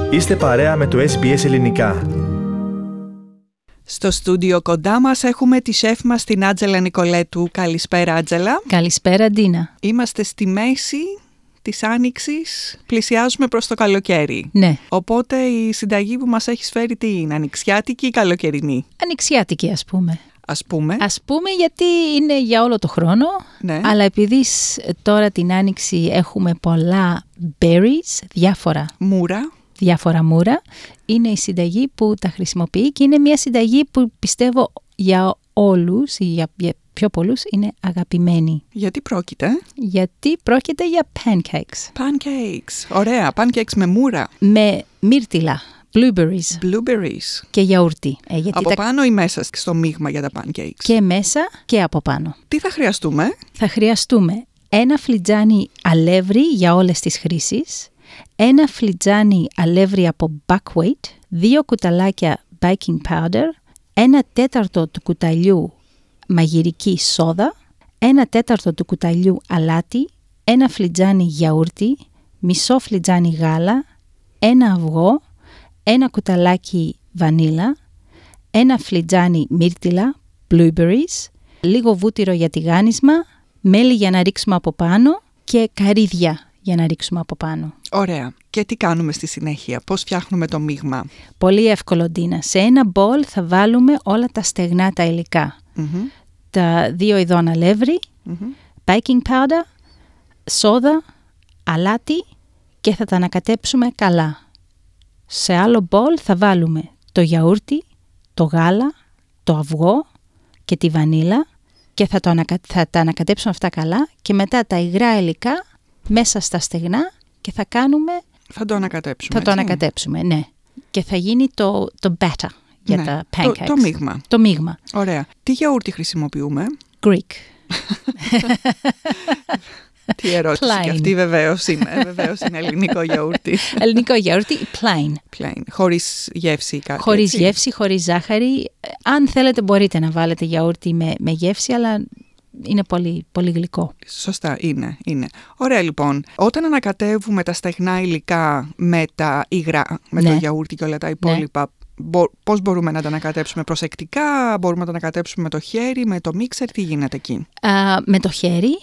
Είστε παρέα με το SBS Ελληνικά. Στο στούντιο κοντά μας έχουμε τη σεφ μας την Άντζελα Νικολέτου. Καλησπέρα, Άντζελα. Καλησπέρα, Ντίνα. Είμαστε στη μέση της Άνοιξης, πλησιάζουμε προς το καλοκαίρι. Ναι. Οπότε η συνταγή που μας έχεις φέρει τι είναι, ανοιξιάτικη ή καλοκαιρινή? Ανοιξιάτικη, ας πούμε. Ας πούμε Γιατί είναι για όλο το χρόνο, ναι. Αλλά επειδή τώρα την Άνοιξη έχουμε πολλά berries, διάφορα μούρα, είναι η συνταγή που τα χρησιμοποιεί και είναι μια συνταγή που πιστεύω για όλους ή για πιο πολλούς είναι αγαπημένη. Γιατί πρόκειται? Γιατί πρόκειται για pancakes. Pancakes, ωραία. Pancakes με μούρα. Με μύρτιλα. Blueberries και γιαούρτι. Από πάνω ή μέσα στο μείγμα για τα pancakes? Και μέσα και από πάνω. Τι θα χρειαστούμε? Θα χρειαστούμε ένα φλιτζάνι αλεύρι για όλες τις χρήσεις, ένα φλιτζάνι αλεύρι από buckwheat, 2 κουταλάκια baking powder, 1/4 του κουταλιού μαγειρική σόδα, 1/4 του κουταλιού αλάτι, ένα φλιτζάνι γιαούρτι, μισό φλιτζάνι γάλα, ένα αυγό, ένα κουταλάκι βανίλα, ένα φλιτζάνι μύρτιλα, blueberries, λίγο βούτυρο για τηγάνισμα, μέλι για να ρίξουμε από πάνω και καρύδια για να ρίξουμε από πάνω. Ωραία. Και τι κάνουμε στη συνέχεια? Πώς φτιάχνουμε το μείγμα? Πολύ εύκολο, Ντίνα. Σε ένα μπολ θα βάλουμε όλα τα στεγνά τα υλικά. Τα 2 ειδών αλεύρι, baking powder, σόδα, αλάτι και θα τα ανακατέψουμε καλά. Σε άλλο μπολ θα βάλουμε το γιαούρτι, το γάλα, το αυγό και τη βανίλα και θα τα ανακατέψουμε αυτά καλά και μετά τα υγρά υλικά μέσα στα στεγνά και θα το ανακατέψουμε. Θα το ανακατέψουμε, ναι. Και θα γίνει το batter για τα pancakes. Το μείγμα. Ωραία. Τι γιαούρτι χρησιμοποιούμε? Greek. Τι ερώτηση και αυτή, βεβαίως είναι ελληνικό γιαούρτι. Ελληνικό γιαούρτι, plain. Χωρίς γεύση ή κάτι? Χωρίς γεύση, χωρίς ζάχαρη. Αν θέλετε μπορείτε να βάλετε γιαούρτι με γεύση, αλλά είναι πολύ, πολύ γλυκό. Σωστά, είναι. Ωραία, λοιπόν. Όταν ανακατεύουμε τα στεγνά υλικά με τα υγρά, με το γιαούρτι και όλα τα υπόλοιπα, πώς μπορούμε να τα ανακατέψουμε προσεκτικά? Μπορούμε να τα ανακατέψουμε με το χέρι, με το μίξερ? Τι γίνεται εκεί? Με το χέρι.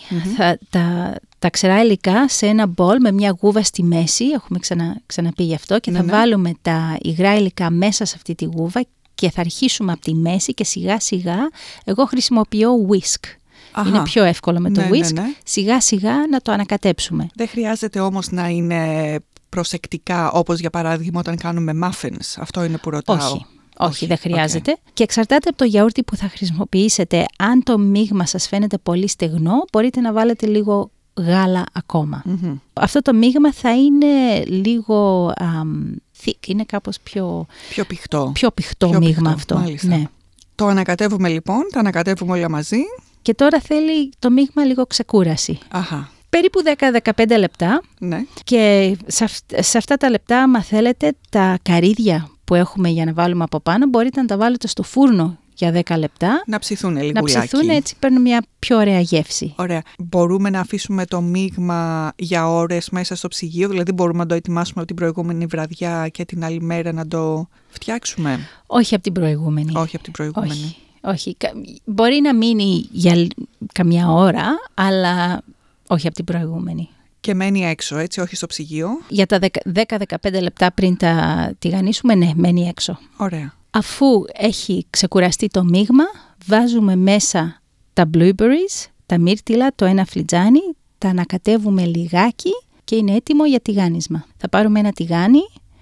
Τα ξερά υλικά σε ένα μπολ με μια γούβα στη μέση. Έχουμε ξαναπεί γι' αυτό. Και θα βάλουμε τα υγρά υλικά μέσα σε αυτή τη γούβα και θα αρχίσουμε από τη μέση και σιγά σιγά εγώ χρησιμοποιώ whisk. Είναι πιο εύκολο με το whisk. Σιγά σιγά να το ανακατέψουμε. Δεν χρειάζεται όμως να είναι προσεκτικά, όπως για παράδειγμα όταν κάνουμε muffins. Αυτό είναι που ρωτάω. Όχι, δεν χρειάζεται. Και εξαρτάται από το γιαούρτι που θα χρησιμοποιήσετε. Αν το μείγμα σας φαίνεται πολύ στεγνό, μπορείτε να βάλετε λίγο γάλα ακόμα. Αυτό το μείγμα θα είναι λίγο thick, είναι κάπως πιο πηχτό μείγμα αυτό. Ναι. Το ανακατεύουμε λοιπόν, τα ανακατεύουμε όλα μαζί. Και τώρα θέλει το μείγμα λίγο ξεκούραση. Περίπου 10-15 λεπτά. Ναι. Και σε αυτά τα λεπτά, άμα θέλετε, τα καρύδια που έχουμε για να βάλουμε από πάνω, μπορείτε να τα βάλετε στο φούρνο για 10 λεπτά. Να ψηθούν λιγουλάκι. Να ψηθούν, έτσι παίρνουν μια πιο ωραία γεύση. Ωραία. Μπορούμε να αφήσουμε το μείγμα για ώρες μέσα στο ψυγείο? Δηλαδή μπορούμε να το ετοιμάσουμε από την προηγούμενη βραδιά και την άλλη μέρα να το φτιάξουμε? Όχι από την προηγούμενη. Όχι. Μπορεί να μείνει για καμιά ώρα, αλλά όχι από την προηγούμενη. Και μένει έξω, έτσι, όχι στο ψυγείο? Για τα 10-15 λεπτά πριν τα τηγανίσουμε, ναι, μένει έξω. Ωραία. Αφού έχει ξεκουραστεί το μείγμα, βάζουμε μέσα τα blueberries, τα μύρτιλα, το ένα φλιτζάνι, τα ανακατεύουμε λιγάκι και είναι έτοιμο για τηγάνισμα. Θα πάρουμε ένα τηγάνι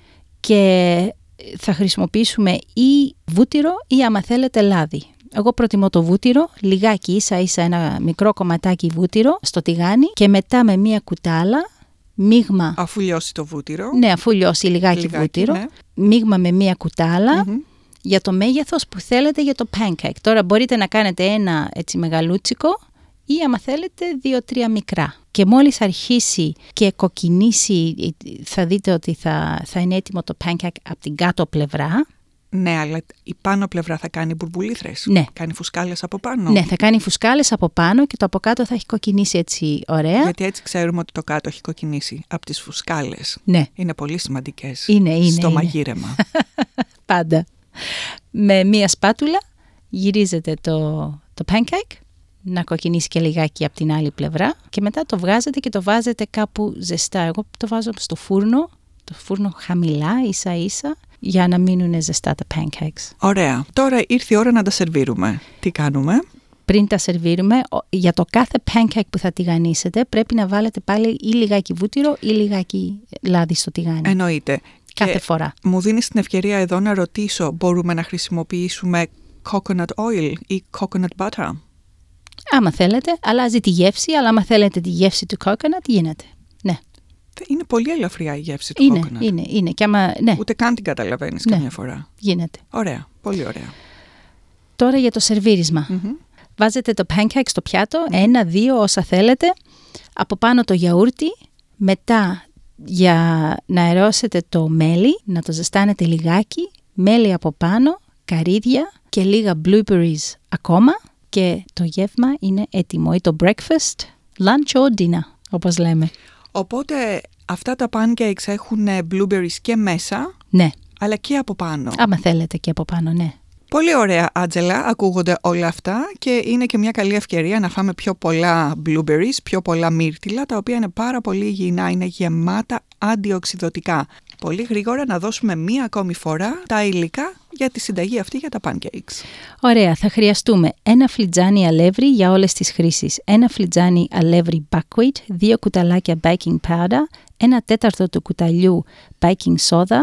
και θα χρησιμοποιήσουμε ή βούτυρο ή άμα θέλετε λάδι. Εγώ προτιμώ το βούτυρο, λιγάκι ίσα ένα μικρό κομματάκι βούτυρο στο τηγάνι και μετά με μία κουτάλα μείγμα. Αφού λιώσει το βούτυρο. Ναι, αφού λιώσει λιγάκι βούτυρο. Ναι. Μείγμα με μία κουτάλα για το μέγεθος που θέλετε για το pancake. Τώρα μπορείτε να κάνετε ένα έτσι μεγαλούτσικο ή άμα θέλετε 2-3 μικρά. Και μόλις αρχίσει και κοκκινήσει, θα δείτε ότι θα είναι έτοιμο το pancake από την κάτω πλευρά. Ναι, αλλά η πάνω πλευρά θα κάνει μπουρμπουλήθρες. Ναι. Κάνει φουσκάλες από πάνω. Ναι, θα κάνει φουσκάλες από πάνω και το από κάτω θα έχει κοκκινήσει έτσι ωραία. Γιατί έτσι ξέρουμε ότι το κάτω έχει κοκκινήσει από τις φουσκάλες. Ναι. Είναι πολύ σημαντικές Είναι, στο μαγείρεμα. Πάντα. Με μία σπάτουλα γυρίζετε το pancake, να κοκκινήσει και λιγάκι από την άλλη πλευρά και μετά το βγάζετε και το βάζετε κάπου ζεστά. Εγώ το βάζω στο φούρνο χαμηλά, ίσα ίσα, για να μείνουν ζεστά τα pancakes. Ωραία. Τώρα ήρθε η ώρα να τα σερβίρουμε. Τι κάνουμε? Πριν τα σερβίρουμε, για το κάθε pancake που θα τηγανίσετε πρέπει να βάλετε πάλι ή λιγάκι βούτυρο ή λιγάκι λάδι στο τηγάνι. Εννοείται. Κάθε φορά. Μου δίνεις την ευκαιρία εδώ να ρωτήσω, μπορούμε να χρησιμοποιήσουμε coconut oil ή coconut butter? Άμα θέλετε, αλλάζει τη γεύση, αλλά άμα θέλετε τη γεύση του coconut, γίνεται. Ναι. Είναι πολύ ελαφριά η γεύση του coconut. Είναι. Και άμα, ναι. Ούτε καν την καταλαβαίνεις καμιά φορά. Γίνεται. Ωραία, πολύ ωραία. Τώρα για το σερβίρισμα. Βάζετε το pancake στο πιάτο, 1-2 όσα θέλετε, από πάνω το γιαούρτι, μετά για να αερώσετε το μέλι, να το ζεστάνετε λιγάκι, μέλι από πάνω, καρύδια και λίγα blueberries ακόμα και το γεύμα είναι έτοιμο. Ή το breakfast, lunch or dinner, όπως λέμε. Οπότε αυτά τα pancakes έχουν blueberries και μέσα, ναι, αλλά και από πάνω. Άμα θέλετε και από πάνω, ναι. Πολύ ωραία, Άντζελα, ακούγονται όλα αυτά και είναι και μια καλή ευκαιρία να φάμε πιο πολλά blueberries, πιο πολλά μύρτιλα, τα οποία είναι πάρα πολύ υγιεινά, είναι γεμάτα αντιοξυδωτικά. Πολύ γρήγορα να δώσουμε μία ακόμη φορά τα υλικά για τη συνταγή αυτή για τα pancakes. Ωραία, θα χρειαστούμε 1 φλιτζάνι αλεύρι για όλες τις χρήσεις, 1 φλιτζάνι αλεύρι buckwheat, 2 κουταλάκια baking powder, 1/4 του κουταλιού baking soda,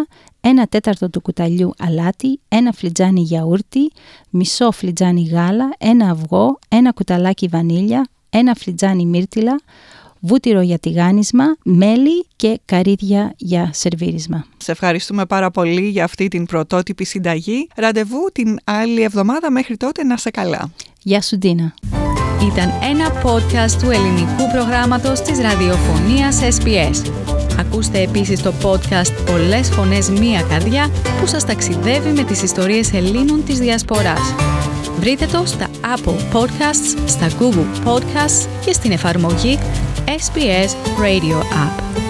1/4 του κουταλιού αλάτι, 1 φλιτζάνι γιαούρτι, μισό φλιτζάνι γάλα, 1 αυγό, 1 κουταλάκι βανίλια, 1 φλιτζάνι μύρτιλα, βούτυρο για τηγάνισμα, μέλι και καρύδια για σερβίρισμα. Σε ευχαριστούμε πάρα πολύ για αυτή την πρωτότυπη συνταγή. Ραντεβού την άλλη εβδομάδα, μέχρι τότε να σε καλά. Γεια σου Ντίνα. Ήταν ένα podcast του ελληνικού προγράμματος της ραδιοφωνίας SBS. Ακούστε επίσης το podcast «Πολλές φωνές, μία καρδιά» που σας ταξιδεύει με τις ιστορίες Ελλήνων της Διασποράς. Βρείτε το στα Apple Podcasts, στα Google Podcasts και στην εφαρμογή SBS Radio App.